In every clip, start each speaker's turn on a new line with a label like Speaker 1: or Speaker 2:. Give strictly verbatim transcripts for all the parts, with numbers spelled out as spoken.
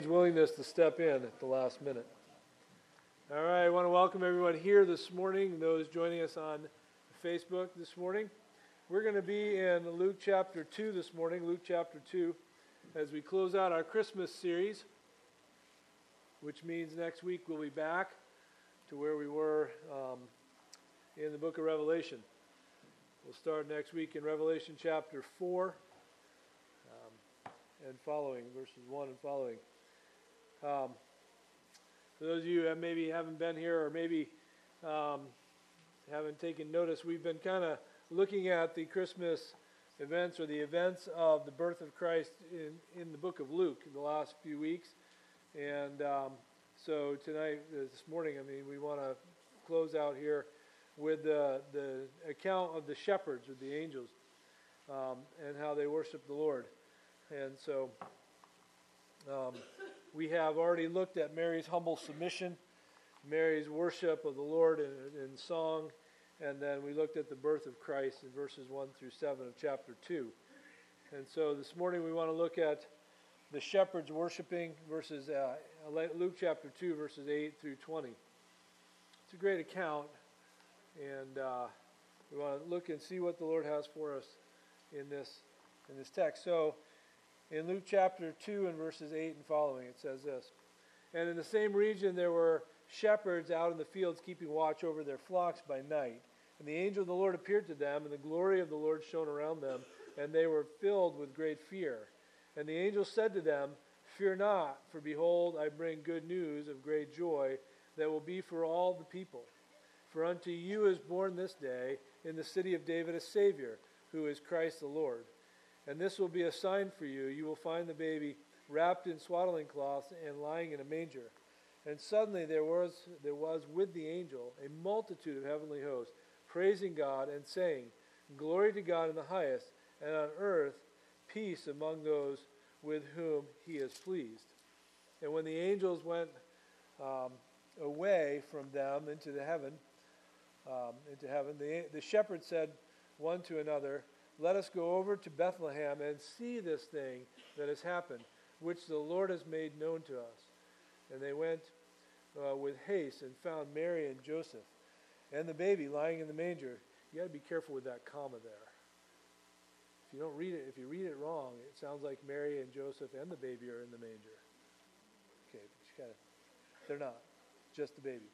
Speaker 1: Willingness to step in at the last minute. All right, I want to welcome everyone here this morning, those joining us on Facebook this morning. We're going to be in Luke chapter two this morning, Luke chapter two, as we close out our Christmas series, which means next week we'll be back to where we were um, in the book of Revelation. We'll start next week in Revelation chapter four um, and following, verses one and following. Um, for those of you that maybe haven't been here or maybe um, haven't taken notice, we've been kind of looking at the Christmas events or the events of the birth of Christ in, in the book of Luke in the last few weeks. And um, so tonight, this morning, I mean, we want to close out here with the, the account of the shepherds or the angels um, and how they worship the Lord. And so um, we have already looked at Mary's humble submission, Mary's worship of the Lord in, in song, and then we looked at the birth of Christ in verses one through seven of chapter two. And so this morning we want to look at the shepherds worshiping, verses uh, Luke chapter two, verses eight through twenty. It's a great account, and uh, we want to look and see what the Lord has for us in this in this text. So in Luke chapter two and verses eight and following, it says this: "And in the same region there were shepherds out in the fields keeping watch over their flocks by night. And the angel of the Lord appeared to them, and the glory of the Lord shone around them, and they were filled with great fear. And the angel said to them, 'Fear not, for behold, I bring good news of great joy that will be for all the people. For unto you is born this day in the city of David a Savior, who is Christ the Lord. And this will be a sign for you. You will find the baby wrapped in swaddling cloths and lying in a manger.' And suddenly there was there was with the angel a multitude of heavenly hosts, praising God and saying, 'Glory to God in the highest, and on earth peace among those with whom he is pleased.' And when the angels went um, away from them into the heaven, um, into heaven, the, the shepherds said one to another, 'Let us go over to Bethlehem and see this thing that has happened, which the Lord has made known to us.' And they went uh, with haste and found Mary and Joseph and the baby lying in the manger." You got to be careful with that comma there. If you don't read it, if you read it wrong, it sounds like Mary and Joseph and the baby are in the manger. Okay, but you gotta, they're not, just the baby.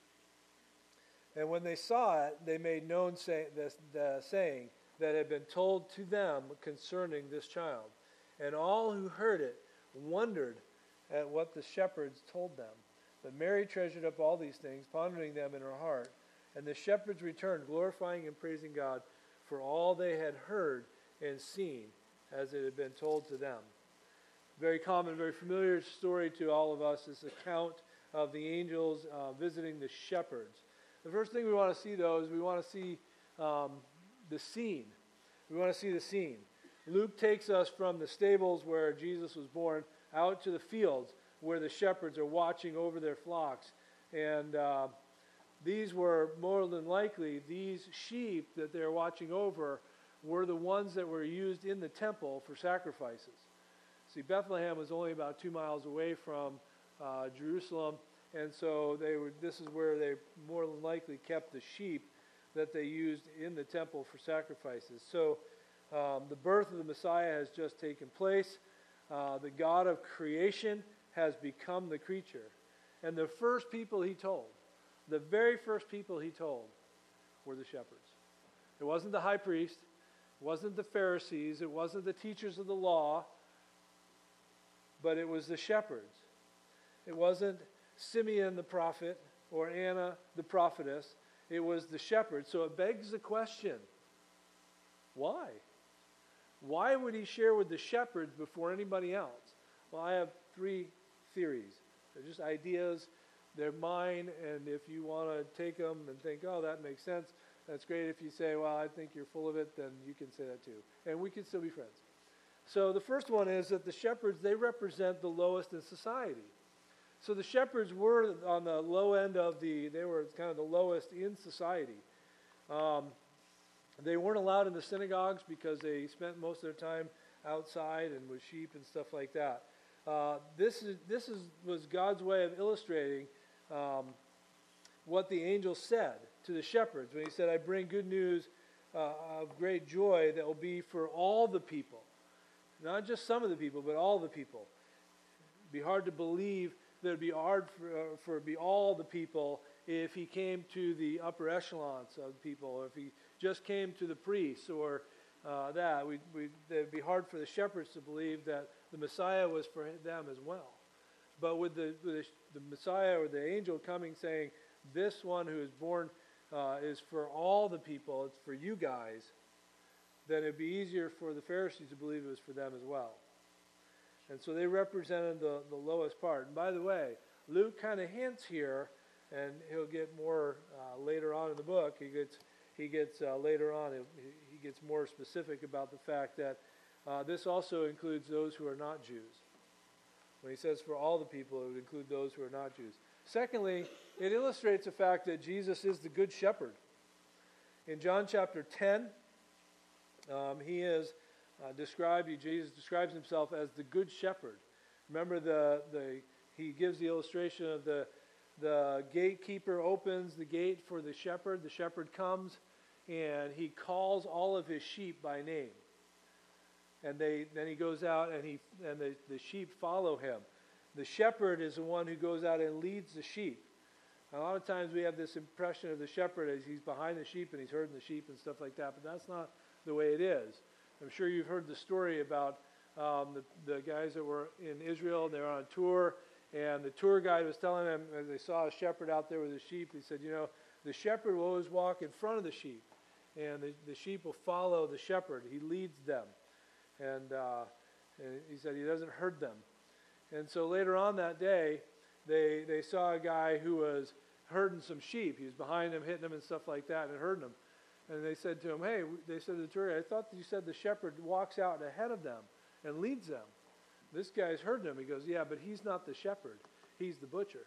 Speaker 1: "And when they saw it, they made known say, this, the saying that had been told to them concerning this child. And all who heard it wondered at what the shepherds told them. But Mary treasured up all these things, pondering them in her heart. And the shepherds returned, glorifying and praising God for all they had heard and seen, as it had been told to them." Very common, very familiar story to all of us, this account of the angels uh, visiting the shepherds. The first thing we want to see, though, is we want to see um, the scene. We want to see the scene. Luke takes us from the stables where Jesus was born out to the fields where the shepherds are watching over their flocks. And uh, these were more than likely, these sheep that they're watching over were the ones that were used in the temple for sacrifices. See, Bethlehem was only about two miles away from uh, Jerusalem, and so they were. This is where they more than likely kept the sheep that they used in the temple for sacrifices. So um, the birth of the Messiah has just taken place. Uh, the God of creation has become the creature. And the first people he told, the very first people he told, were the shepherds. It wasn't the high priest. It wasn't the Pharisees. It wasn't the teachers of the law. But it was the shepherds. It wasn't Simeon the prophet or Anna the prophetess. It was the shepherds. So it begs the question, why? Why would he share with the shepherds before anybody else? Well, I have three theories. They're just ideas. They're mine, and if you want to take them and think, oh, that makes sense, that's great. If you say, well, I think you're full of it, then you can say that too. And we can still be friends. So the first one is that the shepherds, they represent the lowest in society. So the shepherds were on the low end of the, they were kind of the lowest in society. Um, they weren't allowed in the synagogues because they spent most of their time outside and with sheep and stuff like that. uh, this is this is was God's way of illustrating um, what the angel said to the shepherds when he said, "I bring good news uh, of great joy that will be for all the people, not just some of the people, but all the people." It'd be hard to believe that it'd be hard for uh, for be all the people if he came to the upper echelons of people, or if he just came to the priests, or uh, that. We, we, it'd be hard for the shepherds to believe that the Messiah was for them as well. But with the, with the, the Messiah or the angel coming saying, this one who is born uh, is for all the people, it's for you guys, then it'd be easier for the Pharisees to believe it was for them as well. And so they represented the, the lowest part. And by the way, Luke kind of hints here, and he'll get more uh, later on in the book. He gets he gets uh, later on. He, he gets more specific about the fact that uh, this also includes those who are not Jews. When he says for all the people, it would include those who are not Jews. Secondly, it illustrates the fact that Jesus is the good shepherd. In John chapter ten, um, he is uh, described. He, Jesus describes himself as the good shepherd. Remember the the he gives the illustration of the The gatekeeper opens the gate for the shepherd. The shepherd comes, and he calls all of his sheep by name. And they then he goes out, and he and the, the sheep follow him. The shepherd is the one who goes out and leads the sheep. A lot of times we have this impression of the shepherd as he's behind the sheep and he's herding the sheep and stuff like that, but that's not the way it is. I'm sure you've heard the story about um, the, the guys that were in Israel, and they were on a tour. And the tour guide was telling them, as they saw a shepherd out there with the sheep, he said, you know, the shepherd will always walk in front of the sheep, and the, the sheep will follow the shepherd. He leads them. And, uh, and he said he doesn't herd them. And so later on that day, they, they saw a guy who was herding some sheep. He was behind them, hitting them and stuff like that, and herding them. And they said to him, hey, they said to the tour guide, I thought that you said the shepherd walks out ahead of them and leads them. This guy's herding him. He goes, yeah, but he's not the shepherd. He's the butcher.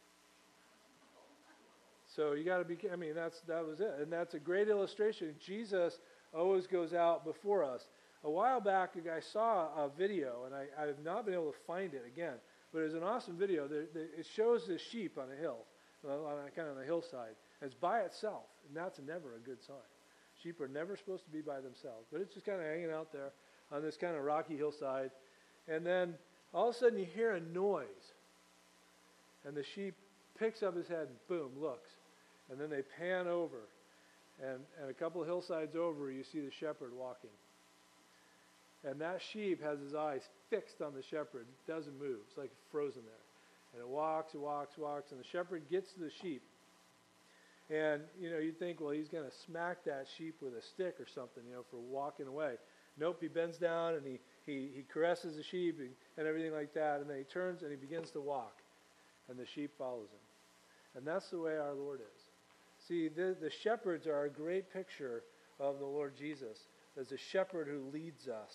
Speaker 1: So you got to be, I mean, that's that was it. And that's a great illustration. Jesus always goes out before us. A while back, I saw a video, and I, I have not been able to find it again, but it was an awesome video. There, there, it shows this sheep on a hill, on a, kind of on a hillside. It's by itself, and that's never a good sign. Sheep are never supposed to be by themselves, but it's just kind of hanging out there on this kind of rocky hillside. And then all of a sudden you hear a noise. And the sheep picks up his head and boom, looks. And then they pan over. And, and a couple of hillsides over, you see the shepherd walking. And that sheep has his eyes fixed on the shepherd. It doesn't move. It's like frozen there. And it walks, it walks, walks. And the shepherd gets to the sheep. And, you know, you'd think, well, he's going to smack that sheep with a stick or something, you know, for walking away. Nope, he bends down and he He, he caresses the sheep and, and everything like that, and then he turns and he begins to walk, and the sheep follows him. And that's the way our Lord is. See, the, the shepherds are a great picture of the Lord Jesus as a shepherd who leads us.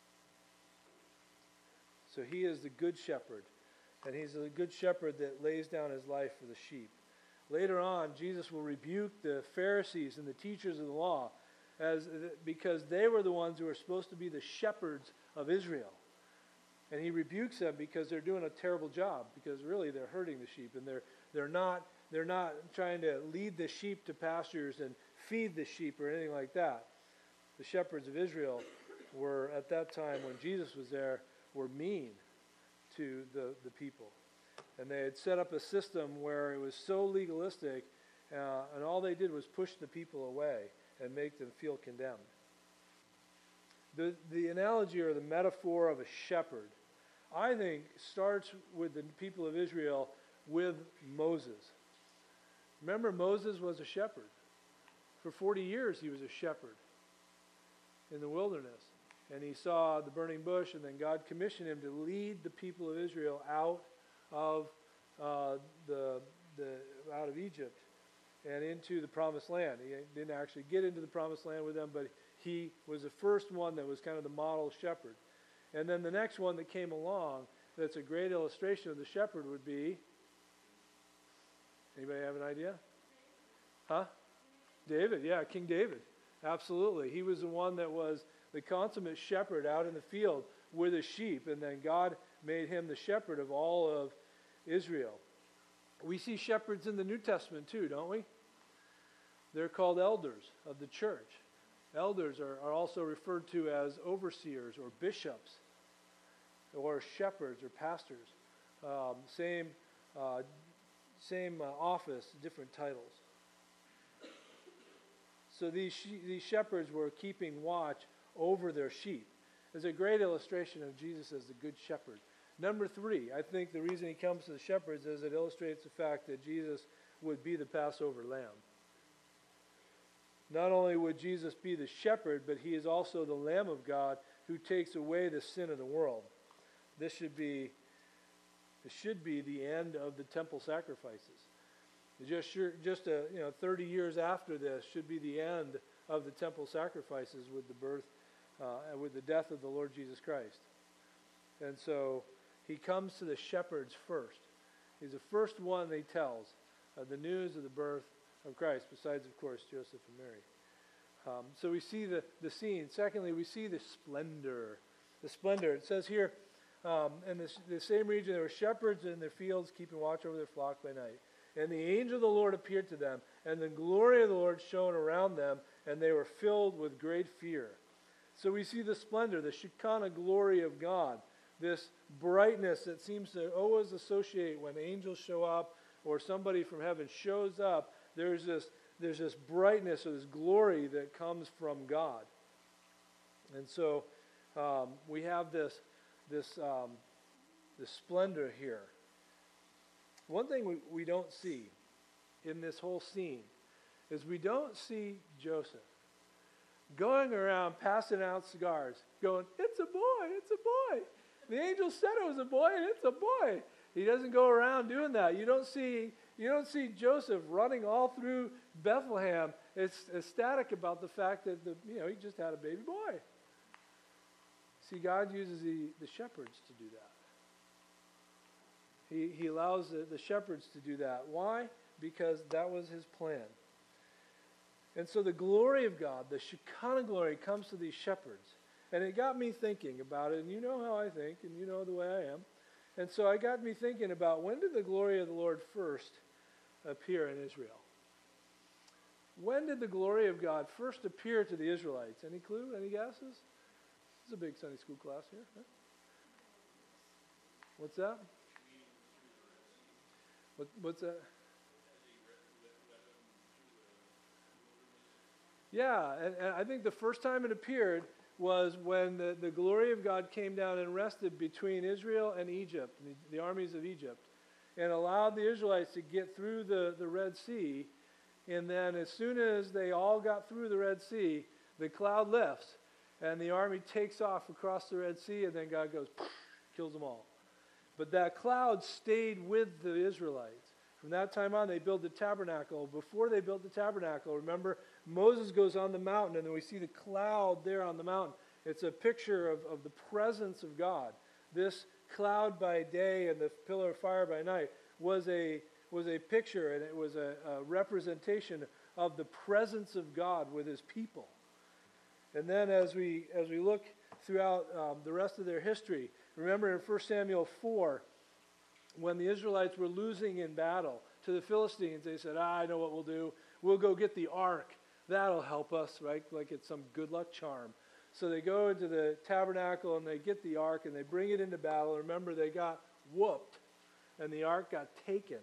Speaker 1: So he is the good shepherd, and he's a good shepherd that lays down his life for the sheep. Later on, Jesus will rebuke the Pharisees and the teachers of the law as because they were the ones who were supposed to be the shepherds of Israel. And he rebukes them because they're doing a terrible job, because really they're hurting the sheep, and they're they're not they're not trying to lead the sheep to pastures and feed the sheep or anything like that. The shepherds of Israel were, at that time when Jesus was there, were mean to the, the people. And they had set up a system where it was so legalistic, uh, and all they did was push the people away and make them feel condemned. The, the analogy or the metaphor of a shepherd, I think, starts with the people of Israel with Moses. Remember, Moses was a shepherd. For forty years he was a shepherd in the wilderness. And he saw the burning bush, and then God commissioned him to lead the people of Israel out of uh, the, the out of Egypt and into the promised land. He didn't actually get into the promised land with them, but he was the first one that was kind of the model shepherd. And then the next one that came along that's a great illustration of the shepherd would be, anybody have an idea? Huh? David, yeah, King David. Absolutely. He was the one that was the consummate shepherd out in the field with his sheep, and then God made him the shepherd of all of Israel. We see shepherds in the New Testament too, don't we? They're called elders of the church. Elders are, are also referred to as overseers or bishops or shepherds or pastors. Um, same uh, same uh, office, different titles. So these she- these shepherds were keeping watch over their sheep. It's a great illustration of Jesus as the good shepherd. Number three, I think the reason he comes to the shepherds is it illustrates the fact that Jesus would be the Passover lamb. Not only would Jesus be the shepherd, but he is also the Lamb of God who takes away the sin of the world. This should be, this should be the end of the temple sacrifices. Just sure, just a, you know, thirty years after this should be the end of the temple sacrifices with the birth, uh, with the death of the Lord Jesus Christ. And so he comes to the shepherds first. He's the first one he tells uh, the news of the birth of Christ, besides, of course, Joseph and Mary. Um, so we see the, the scene. Secondly, we see the splendor. The splendor. It says here, um, in this, the same region, there were shepherds in their fields keeping watch over their flock by night. And the angel of the Lord appeared to them, and the glory of the Lord shone around them, and they were filled with great fear. So we see the splendor, the Shekinah glory of God, this brightness that seems to always associate when angels show up or somebody from heaven shows up. There's this, there's this brightness or this glory that comes from God. And so um, we have this, this, um, this splendor here. One thing we, we don't see in this whole scene is we don't see Joseph going around passing out cigars, going, "It's a boy, it's a boy. The angel said it was a boy, and it's a boy." He doesn't go around doing that. You don't see you don't see Joseph running all through Bethlehem. It's ecstatic about the fact that the you know he just had a baby boy. See, God uses the, the shepherds to do that. He he allows the, the shepherds to do that. Why? Because that was his plan. And so the glory of God, the Shekinah glory, comes to these shepherds. And it got me thinking about it, and you know how I think, and you know the way I am. And so it got me thinking about, when did the glory of the Lord first appear in Israel? When did the glory of God first appear to the Israelites? Any clue? Any guesses? This is a big Sunday school class here. Huh? What's that? What, what's that? Yeah, and, and I think the first time it appeared was when the, the glory of God came down and rested between Israel and Egypt, the, the armies of Egypt, and allowed the Israelites to get through the, the Red Sea. And then as soon as they all got through the Red Sea, the cloud lifts, and the army takes off across the Red Sea, and then God goes, kills them all. But that cloud stayed with the Israelites. From that time on, they built the tabernacle. Before they built the tabernacle, remember, Moses goes on the mountain, and then we see the cloud there on the mountain. It's a picture of, of the presence of God. This cloud by day and the pillar of fire by night was a, was a picture, and it was a, a representation of the presence of God with his people. And then as we, as we look throughout um, the rest of their history, remember in First Samuel four, when the Israelites were losing in battle to the Philistines, they said, ah, I know what we'll do. We'll go get the ark. That'll help us, right? Like it's some good luck charm. So they go into the tabernacle and they get the ark and they bring it into battle. Remember, they got whooped and the ark got taken.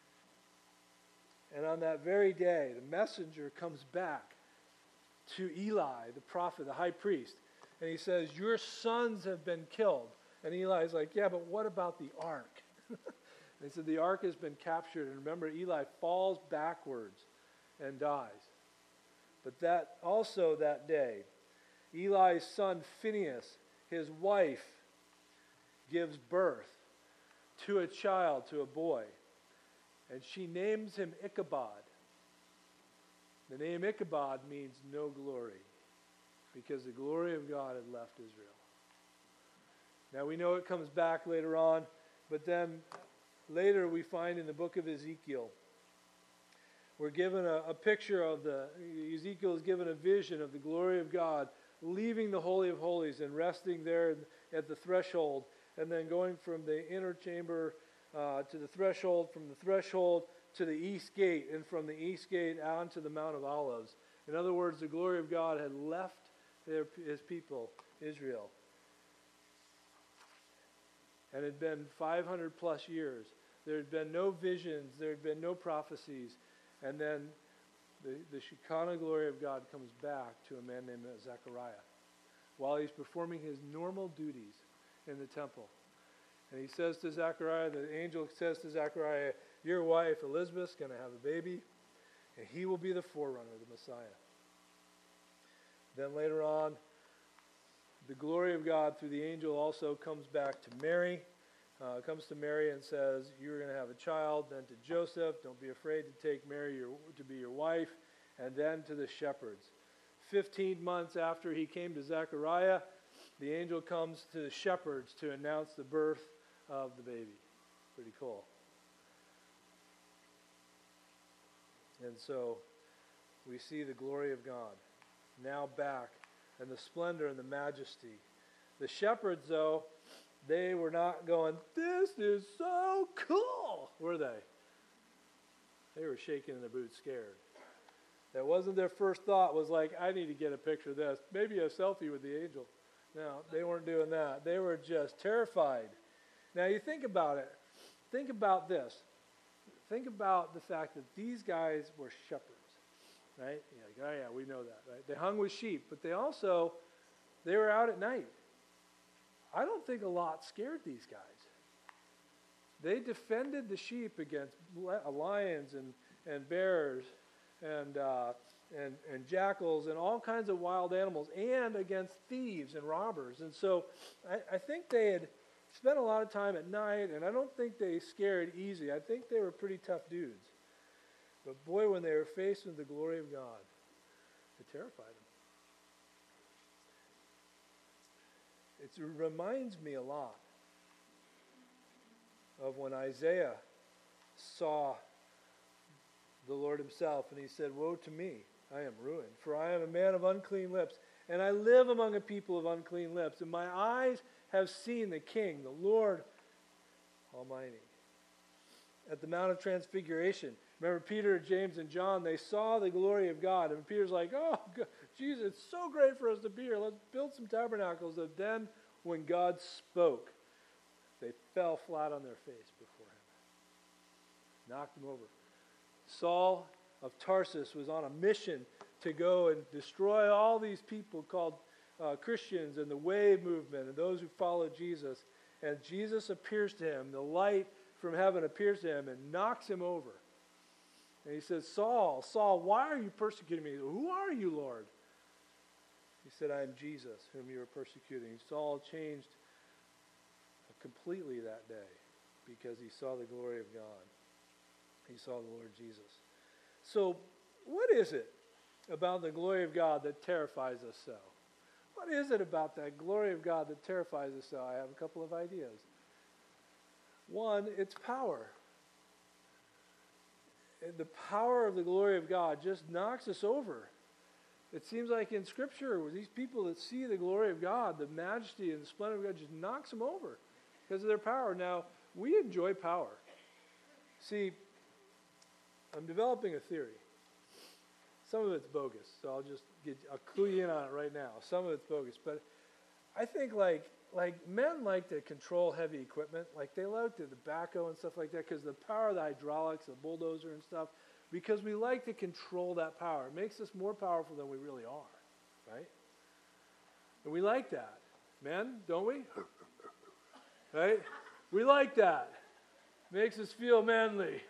Speaker 1: And on that very day, the messenger comes back to Eli, the prophet, the high priest, and he says, your sons have been killed. And Eli's like, yeah, but what about the ark? They said the ark has been captured. And remember, Eli falls backwards and dies. But that also that day, Eli's son Phinehas, his wife, gives birth to a child, to a boy. And she names him Ichabod. The name Ichabod means no glory, because the glory of God had left Israel. Now we know it comes back later on, but then later we find in the book of Ezekiel, we're given a, a picture of the, Ezekiel is given a vision of the glory of God leaving the Holy of Holies and resting there at the threshold. and then going from the inner chamber uh, to the threshold, from the threshold to the east gate, and from the east gate on to the Mount of Olives. In other words, the glory of God had left their, his people, Israel. And it had been five hundred plus years. There had been no visions. There had been no prophecies. And then the, the Shekinah glory of God comes back to a man named Zechariah while he's performing his normal duties in the temple. And he says to Zechariah, the angel says to Zechariah, your wife Elizabeth's going to have a baby, and he will be the forerunner, the Messiah. Then later on, the glory of God through the angel also comes back to Mary. Uh, comes to Mary and says, you're going to have a child. Then to Joseph, don't be afraid to take Mary your, to be your wife. And then to the shepherds. Fifteen months after he came to Zechariah, the angel comes to the shepherds to announce the birth of the baby. Pretty cool. And so we see the glory of God now back, and the splendor and the majesty. The shepherds, though, they were not going, this is so cool, were they? They were shaking in their boots, scared. That wasn't their first thought, was like, I need to get a picture of this. Maybe a selfie with the angel. No, they weren't doing that. They were just terrified. Now, you think about it. Think about this. Think about the fact that these guys were shepherds. Right? Yeah, oh yeah, we know that, right? They hung with sheep, but they also, they were out at night. I don't think a lot scared these guys. They defended the sheep against lions and, and bears and, uh, and, and jackals and all kinds of wild animals, and against thieves and robbers. And so I, I think they had spent a lot of time at night, and I don't think they scared easy. I think they were pretty tough dudes. But boy, when they were faced with the glory of God, it terrified them. It reminds me a lot of when Isaiah saw the Lord himself, and he said, woe to me, I am ruined, for I am a man of unclean lips, and I live among a people of unclean lips, and my eyes have seen the King, the Lord Almighty. At the Mount of Transfiguration, remember Peter, James, and John, they saw the glory of God. And Peter's like, oh, God, Jesus, it's so great for us to be here. Let's build some tabernacles. And then when God spoke, they fell flat on their face before him. Knocked him over. Saul of Tarsus was on a mission to go and destroy all these people called uh, Christians and the Way movement and those who followed Jesus. And Jesus appears to him. The light from heaven appears to him and knocks him over. And he says, Saul, Saul, why are you persecuting me? Who are you, Lord? He said, I am Jesus, whom you are persecuting. Saul changed completely that day because he saw the glory of God. He saw the Lord Jesus. So what is it about the glory of God that terrifies us so? What is it about that glory of God that terrifies us so? I have a couple of ideas. One, it's power. The power of the glory of God just knocks us over. It seems like in Scripture, with these people that see the glory of God, the majesty and the splendor of God just knocks them over because of their power. Now, we enjoy power. See, I'm developing a theory. Some of it's bogus, so I'll just get, I'll clue you in on it right now. Some of it's bogus, but I think like like men like to control heavy equipment, like they like the, the backhoe and stuff like that, because the power of the hydraulics, the bulldozer and stuff, because we like to control that power. It makes us more powerful than we really are, right? And we like that, men, don't we? Right? We like that. Makes us feel manly.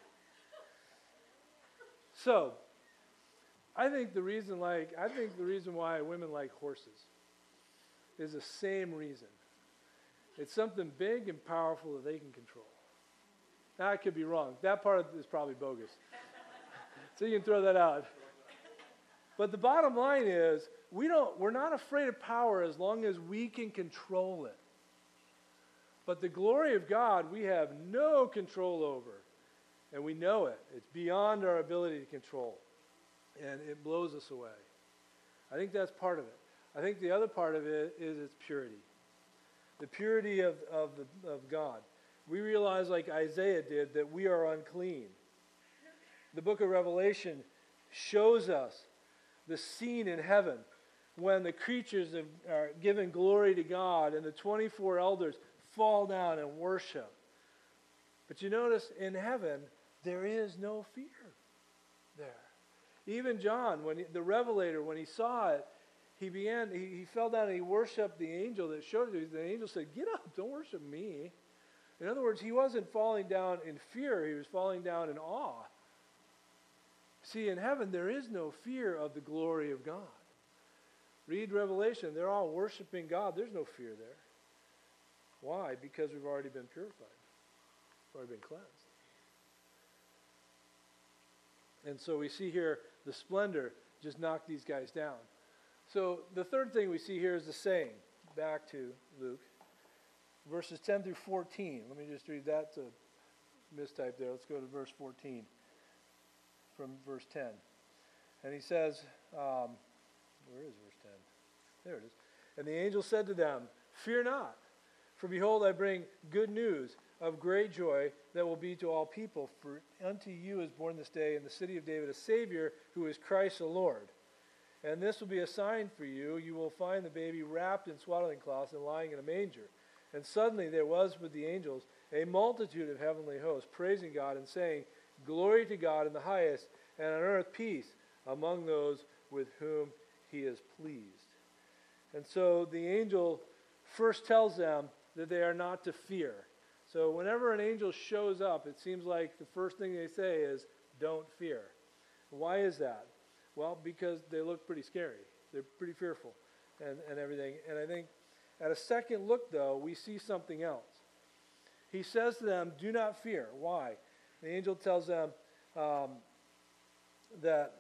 Speaker 1: So, I think the reason like I think the reason why women like horses is the same reason. It's something big and powerful that they can control. Now, I could be wrong. That part is probably bogus. So you can throw that out. But the bottom line is, we don't, we're not afraid of power as long as we can control it. But the glory of God, we have no control over. And we know it. It's beyond our ability to control. And it blows us away. I think that's part of it. I think the other part of it is its purity. the purity of, of, the, of God. We realize, like Isaiah did, that we are unclean. The book of Revelation shows us the scene in heaven when the creatures are giving glory to God and the twenty-four elders fall down and worship. But you notice in heaven, there is no fear there. Even John, when he, the Revelator, when he saw it, he began, he, he fell down and he worshiped the angel that showed it. The angel said, "Get up, don't worship me." In other words, he wasn't falling down in fear, he was falling down in awe. See, in heaven, there is no fear of the glory of God. Read Revelation, they're all worshiping God. There's no fear there. Why? Because we've already been purified. We've already been cleansed. And so we see here the splendor just knocked these guys down. So the third thing we see here is the saying. Back to Luke. Verses ten through fourteen. Let me just read that to mistype there. Let's go to verse fourteen from verse ten. And he says, um, where is verse ten? There it is. And the angel said to them, "Fear not, for behold, I bring good news of great joy that will be to all people. For unto you is born this day in the city of David a Savior, who is Christ the Lord. And this will be a sign for you. You will find the baby wrapped in swaddling cloths and lying in a manger." And suddenly there was with the angels a multitude of heavenly hosts, praising God and saying, "Glory to God in the highest, and on earth peace among those with whom he is pleased." And so the angel first tells them that they are not to fear. So whenever an angel shows up, it seems like the first thing they say is, "Don't fear." Why is that? Well, because they look pretty scary. They're pretty fearful and, and everything. And I think at a second look, though, we see something else. He says to them, "Do not fear." Why? The angel tells them um, that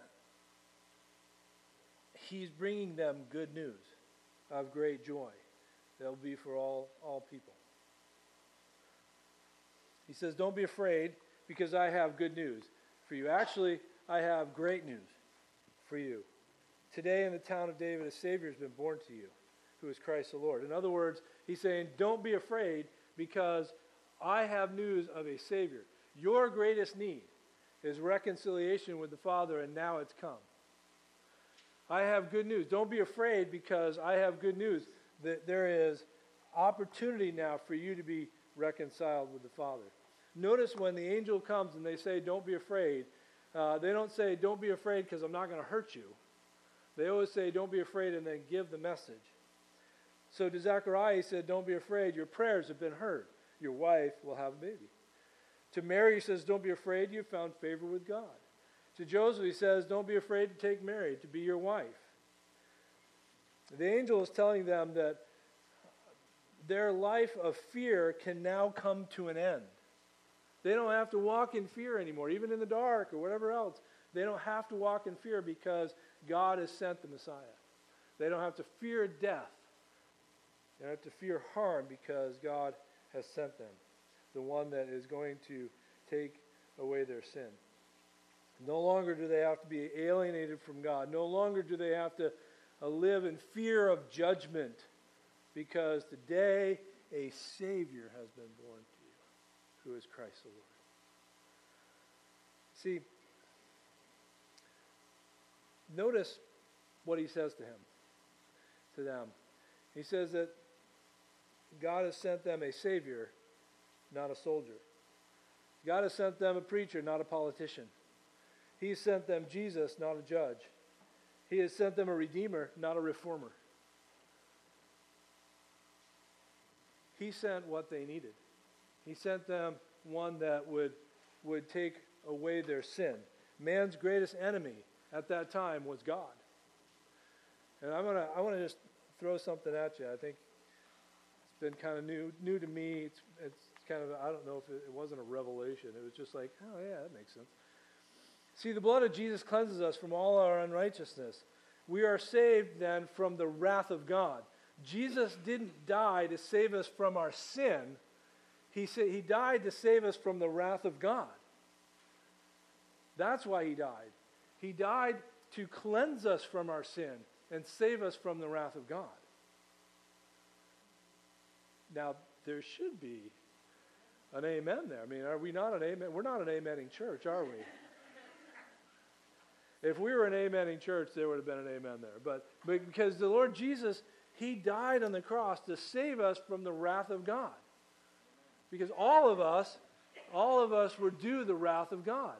Speaker 1: he's bringing them good news of great joy that will be for all, all people. He says, "Don't be afraid, because I have good news for you." Actually, I have great news for you. Today in the town of David, a Savior has been born to you, who is Christ the Lord. In other words, he's saying, don't be afraid, because I have news of a Savior. Your greatest need is reconciliation with the Father, and now it's come. I have good news. Don't be afraid, because I have good news that there is opportunity now for you to be reconciled with the Father. Notice when the angel comes and they say, "Don't be afraid," uh, they don't say, "Don't be afraid because I'm not going to hurt you." They always say, "Don't be afraid," and then give the message. So to Zechariah, he said, "Don't be afraid. Your prayers have been heard. Your wife will have a baby." To Mary, he says, "Don't be afraid. You've found favor with God." To Joseph, he says, "Don't be afraid to take Mary to be your wife." The angel is telling them that their life of fear can now come to an end. They don't have to walk in fear anymore, even in the dark or whatever else. They don't have to walk in fear because God has sent the Messiah. They don't have to fear death. They don't have to fear harm because God has sent them, the one that is going to take away their sin. No longer do they have to be alienated from God. No longer do they have to uh, live in fear of judgment, because today a Savior has been born to you, who is Christ the Lord. See, notice what he says to him, to them. He says that God has sent them a Savior, not a soldier. God has sent them a preacher, not a politician. He sent them Jesus, not a judge. He has sent them a Redeemer, not a reformer. He sent what they needed. He sent them one that would, would take away their sin. Man's greatest enemy at that time was God. And I'm gonna, I want to just throw something at you. I think it's been kind of new, new to me. It's, it's kind of, I don't know if it, it wasn't a revelation. It was just like, oh yeah, that makes sense. See, the blood of Jesus cleanses us from all our unrighteousness. We are saved then from the wrath of God. Jesus didn't die to save us from our sin. He said he died to save us from the wrath of God. That's why he died. He died to cleanse us from our sin and save us from the wrath of God. Now, there should be an amen there. I mean, are we not an amen? We're not an amening church, are we? If we were an amening church, there would have been an amen there. But, but because the Lord Jesus, he died on the cross to save us from the wrath of God. Because all of us, all of us were due the wrath of God.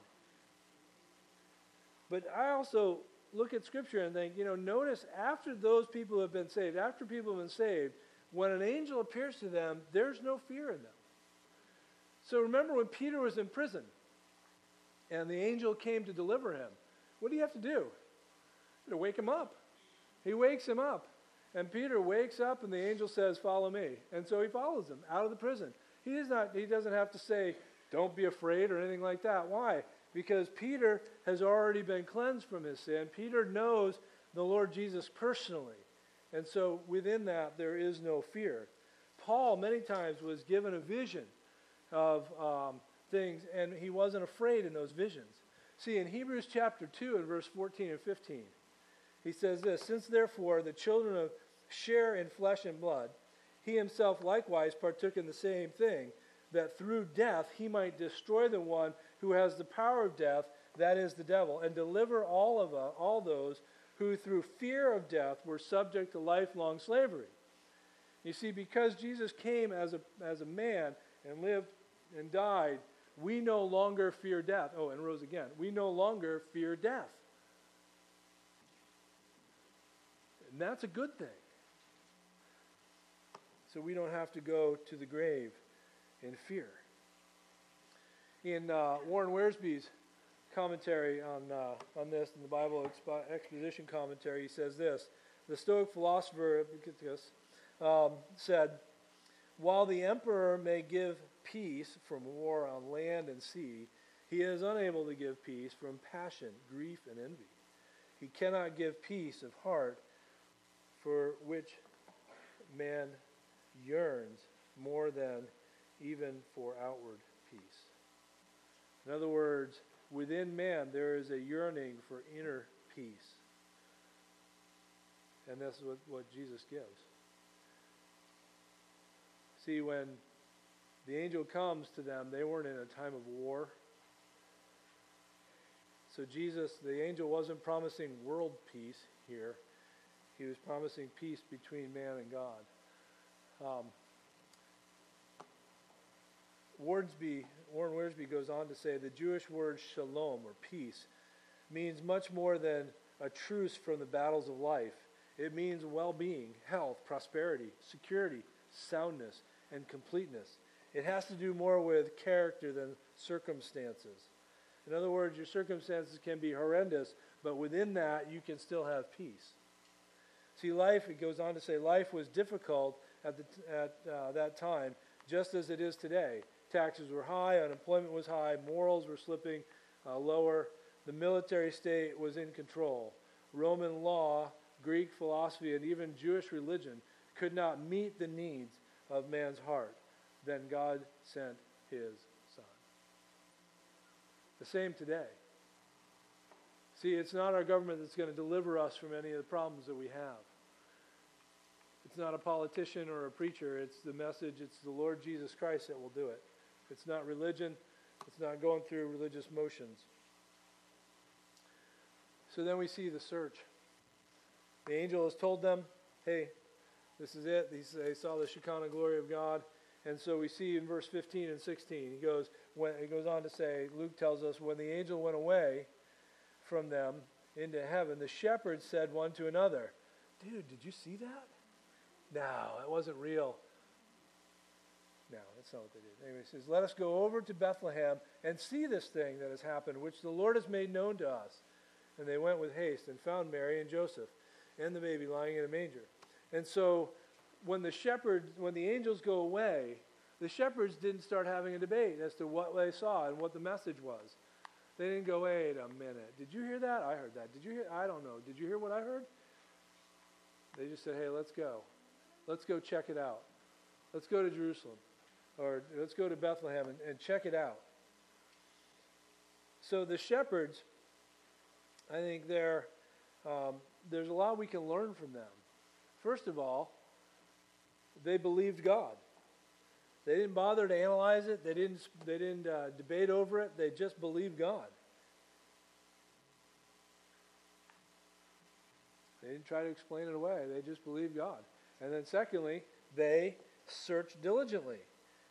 Speaker 1: But I also look at Scripture and think, you know, notice after those people have been saved, after people have been saved, when an angel appears to them, there's no fear in them. So remember when Peter was in prison and the angel came to deliver him, what do you have to do? You have to wake him up. He wakes him up. And Peter wakes up and the angel says, follow me. And so he follows him out of the prison. He is not, he doesn't have to say, don't be afraid or anything like that. Why? Because Peter has already been cleansed from his sin. Peter knows the Lord Jesus personally. And so within that, there is no fear. Paul many times was given a vision of um, things, and he wasn't afraid in those visions. See, in Hebrews chapter two and verse fourteen and fifteen, he says this, since therefore the children of share in flesh and blood, he himself likewise partook in the same thing, that through death he might destroy the one who has the power of death, that is the devil, and deliver all of uh, all those who through fear of death were subject to lifelong slavery. You see, because Jesus came as a as a man and lived and died, we no longer fear death. Oh, and rose again. We no longer fear death. And that's a good thing. So we don't have to go to the grave in fear. In uh, Warren Wiersbe's commentary on uh, on this in the Bible Expo- Exposition Commentary, he says this: the Stoic philosopher Epictetus um, said, "While the emperor may give peace from war on land and sea, he is unable to give peace from passion, grief, and envy. He cannot give peace of heart, for which man yearns more than even for outward peace." In other words, within man there is a yearning for inner peace. And that's what, what Jesus gives. See, when the angel comes to them, they weren't in a time of war. So Jesus, the angel wasn't promising world peace here. He was promising peace between man and God. Um, Wiersbe, Warren Wiersbe goes on to say the Jewish word shalom, or peace, means much more than a truce from the battles of life. It means well-being, health, prosperity, security, soundness, and completeness. It has to do more with character than circumstances. In other words, your circumstances can be horrendous, but within that you can still have peace. See, life, it goes on to say, life was difficult at, the, at uh, that time, just as it is today. Taxes were high, unemployment was high, morals were slipping uh, lower, the military state was in control. Roman law, Greek philosophy, and even Jewish religion could not meet the needs of man's heart. Then God sent his Son. The same today. See, it's not our government that's going to deliver us from any of the problems that we have. It's not a politician or a preacher. It's the message. It's the Lord Jesus Christ that will do it. It's not religion. It's not going through religious motions. So then we see the search. The angel has told them, hey, this is it. They saw the Shekinah glory of God. And so we see in verse fifteen and sixteen, he goes, when, he goes on to say, Luke tells us, when the angel went away from them into heaven, the shepherds said one to another, dude, did you see that? No, it wasn't real. No, that's not what they did. Anyway, he says, let us go over to Bethlehem and see this thing that has happened, which the Lord has made known to us. And they went with haste and found Mary and Joseph and the baby lying in a manger. And so when the shepherds, when the angels go away, the shepherds didn't start having a debate as to what they saw and what the message was. They didn't go, wait a minute, did you hear that? I heard that. Did you hear? I don't know. Did you hear what I heard? They just said, hey, let's go. Let's go check it out. Let's go to Jerusalem. Or let's go to Bethlehem and, and check it out. So the shepherds, I think they're, um, there's a lot we can learn from them. First of all, they believed God. They didn't bother to analyze it. They didn't, they didn't uh, debate over it. They just believed God. They didn't try to explain it away. They just believed God. And then secondly, they searched diligently.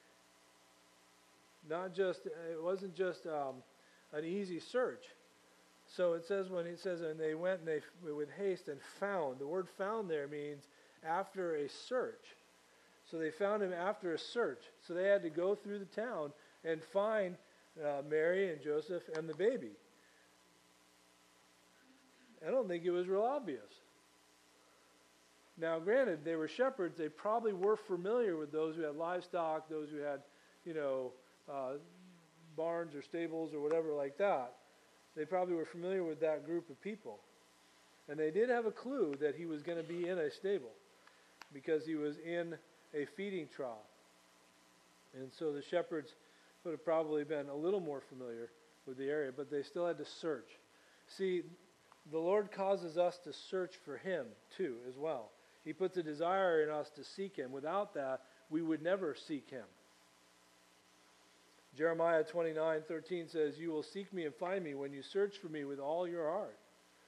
Speaker 1: Not just, it wasn't just um, an easy search. So it says when it says, and they went and they with haste and found. The word found there means after a search. So they found him after a search. So they had to go through the town and find uh, Mary and Joseph and the baby. I don't think it was real obvious. Now, granted, they were shepherds. They probably were familiar with those who had livestock, those who had, you know, uh, barns or stables or whatever like that. They probably were familiar with that group of people. And they did have a clue that he was going to be in a stable because he was in a feeding trough. And so the shepherds would have probably been a little more familiar with the area, but they still had to search. See, the Lord causes us to search for him too as well. He puts a desire in us to seek him. Without that, we would never seek him. Jeremiah twenty-nine thirteen says, "You will seek me and find me when you search for me with all your heart."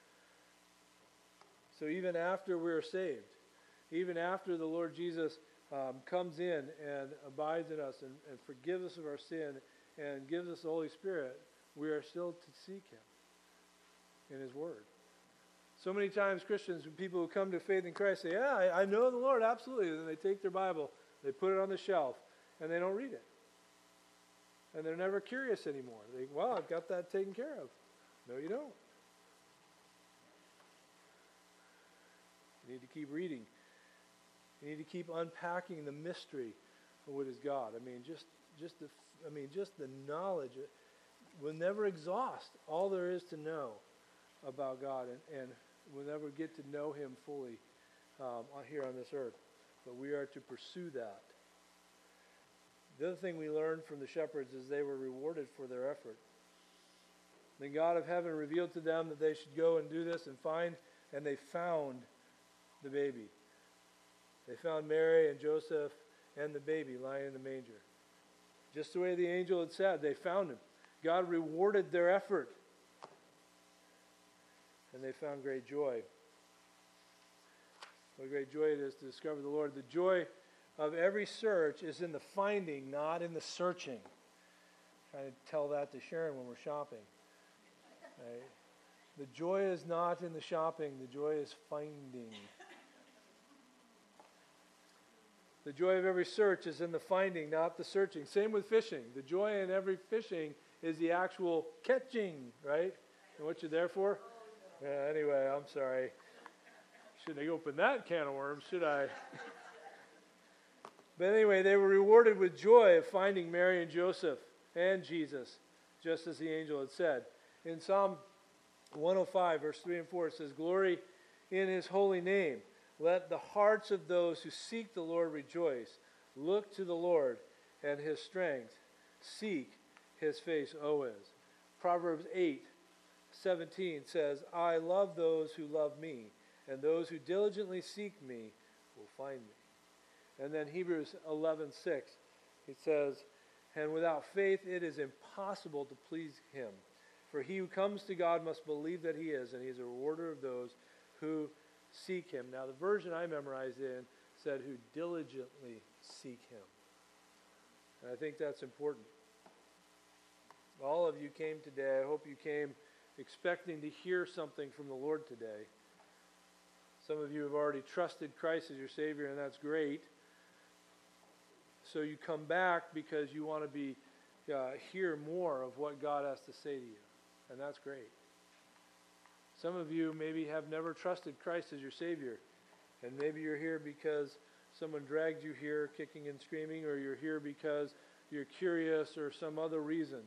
Speaker 1: So even after we're saved, even after the Lord Jesus um, comes in and abides in us and, and forgives us of our sin and gives us the Holy Spirit, we are still to seek him in his word. So many times Christians, when people who come to faith in Christ say, yeah, I, I know the Lord, absolutely. And then they take their Bible, they put it on the shelf, and they don't read it. And they're never curious anymore. They think, well, I've got that taken care of. No, you don't. You need to keep reading. You need to keep unpacking the mystery of what is God. I mean, just, just the, I mean, just the knowledge. We'll never exhaust all there is to know about God, and, and we'll never get to know him fully um, here on this earth. But we are to pursue that. The other thing we learned from the shepherds is they were rewarded for their effort. The God of heaven revealed to them that they should go and do this and find, and they found the baby. They found Mary and Joseph and the baby lying in the manger. Just the way the angel had said, they found him. God rewarded their effort. And they found great joy. What a great joy it is to discover the Lord. The joy of every search is in the finding, not in the searching. Trying to tell that to Sharon when we're shopping. Right? The joy is not in the shopping. The joy is finding. The joy of every search is in the finding, not the searching. Same with fishing. The joy in every fishing is the actual catching, right? And what you're there for? Yeah, anyway, I'm sorry. Shouldn't have opened that can of worms, should I? But anyway, they were rewarded with joy of finding Mary and Joseph and Jesus, just as the angel had said. In Psalm one oh five, verse three and four, it says, "Glory in his holy name. Let the hearts of those who seek the Lord rejoice. Look to the Lord and his strength. Seek his face always." Proverbs eight seventeen says, "I love those who love me, and those who diligently seek me will find me." And then Hebrews eleven six, it says, "And without faith it is impossible to please him. For he who comes to God must believe that he is, and he is a rewarder of those who seek him." Now the version I memorized in said, "who diligently seek him." And I think that's important. All of you came today. I hope you came expecting to hear something from the Lord today. Some of you have already trusted Christ as your Savior, and that's great. So you come back because you want to be uh, hear more of what God has to say to you, and that's great. Some of you maybe have never trusted Christ as your Savior, and maybe you're here because someone dragged you here kicking and screaming, or you're here because you're curious or some other reason.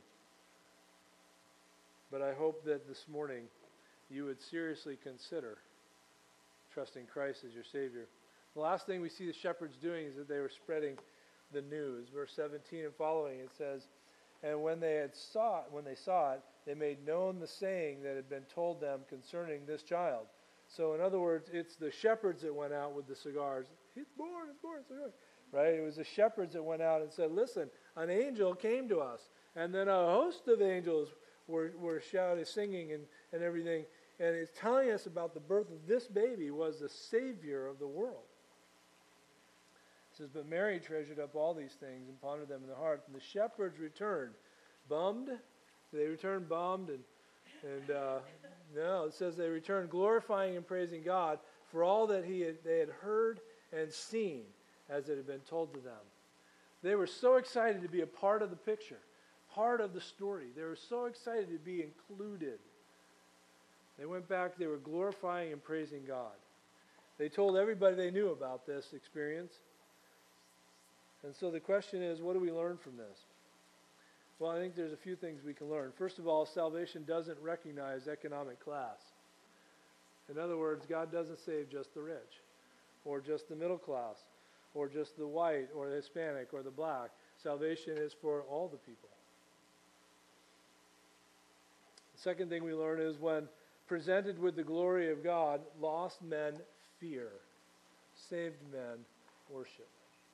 Speaker 1: But I hope that this morning you would seriously consider trusting Christ as your Savior. The last thing we see the shepherds doing is that they were spreading the news. Verse seventeen and following, it says, "And when they had saw it, when they saw it, they made known the saying that had been told them concerning this child." So in other words, it's the shepherds that went out with the cigars. He's born, he's born, cigars. right? It was the shepherds that went out and said, listen, an angel came to us. And then a host of angels were, were shouting, singing, and, and everything. And it's telling us about the birth of this baby was the Savior of the world. It says, but Mary treasured up all these things and pondered them in the heart. And the shepherds returned, bummed. They returned bummed. And, and uh, no, it says they returned glorifying and praising God for all that he had, they had heard and seen as it had been told to them. They were so excited to be a part of the picture, part of the story. They were so excited to be included. They went back, they were glorifying and praising God. They told everybody they knew about this experience. And so the question is, what do we learn from this? Well, I think there's a few things we can learn. First of all, salvation doesn't recognize economic class. In other words, God doesn't save just the rich, or just the middle class, or just the white, or the Hispanic, or the black. Salvation is for all the people. The second thing we learn is when presented with the glory of God, lost men fear, saved men worship.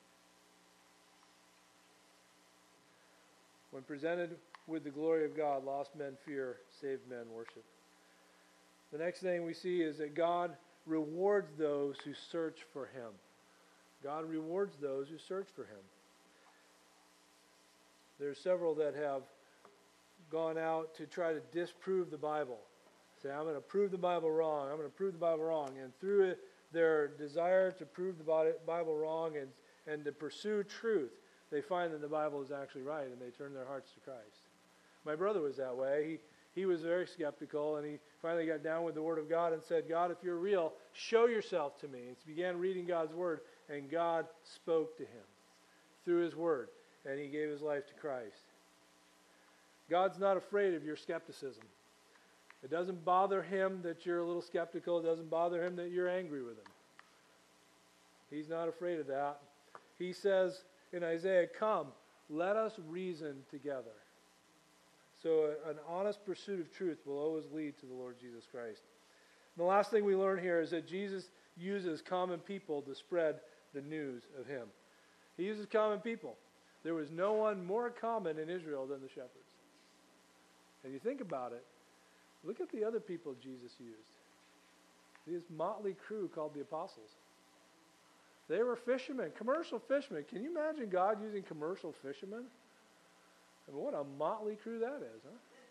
Speaker 1: When presented with the glory of God, lost men fear, saved men worship. The next thing we see is that God rewards those who search for him. God rewards those who search for him. There are several that have gone out to try to disprove the Bible. Say, I'm going to prove the Bible wrong. I'm going to prove the Bible wrong. And through it, their desire to prove the Bible wrong and, and to pursue truth, they find that the Bible is actually right, and they turn their hearts to Christ. My brother was that way. He he was very skeptical, and he finally got down with the Word of God and said, God, if you're real, show yourself to me. And he began reading God's Word, and God spoke to him through his Word, and he gave his life to Christ. God's not afraid of your skepticism. It doesn't bother him that you're a little skeptical. It doesn't bother him that you're angry with him. He's not afraid of that. He says in Isaiah, come, let us reason together. So an honest pursuit of truth will always lead to the Lord Jesus Christ. And the last thing we learn here is that Jesus uses common people to spread the news of him. He uses common people. There was no one more common in Israel than the shepherds. And you think about it, look at the other people Jesus used. This motley crew called the apostles. They were fishermen, commercial fishermen. Can you imagine God using commercial fishermen? I mean, what a motley crew that is,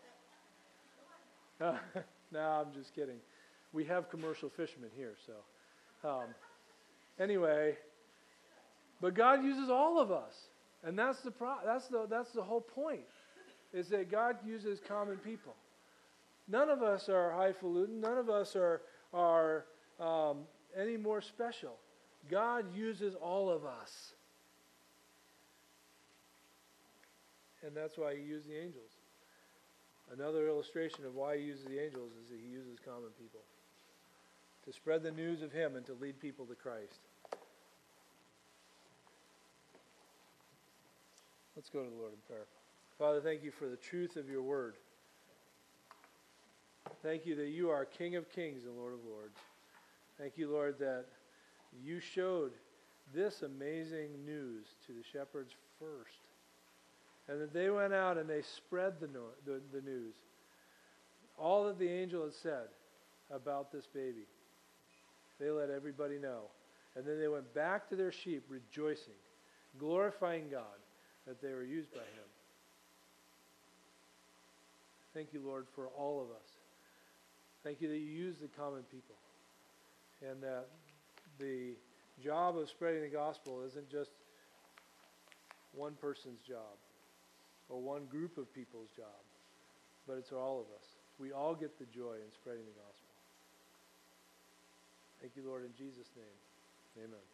Speaker 1: huh? Uh, no, I'm just kidding. We have commercial fishermen here, so. Um, anyway, but God uses all of us. And that's the, pro- that's the, that's the whole point, is that God uses common people. None of us are highfalutin. None of us are, are um, any more special. God uses all of us. And that's why he used the angels. Another illustration of why he uses the angels is that he uses common people to spread the news of him and to lead people to Christ. Let's go to the Lord in prayer. Father, thank you for the truth of your word. Thank you that you are King of kings and Lord of lords. Thank you, Lord, that you showed this amazing news to the shepherds first. And that they went out and they spread the, no, the, the news. All that the angel had said about this baby, they let everybody know. And then they went back to their sheep rejoicing, glorifying God that they were used by him. Thank you, Lord, for all of us. Thank you that you use the common people. And that the job of spreading the gospel isn't just one person's job or one group of people's job, but it's all of us. We all get the joy in spreading the gospel. Thank you, Lord, in Jesus' name. Amen.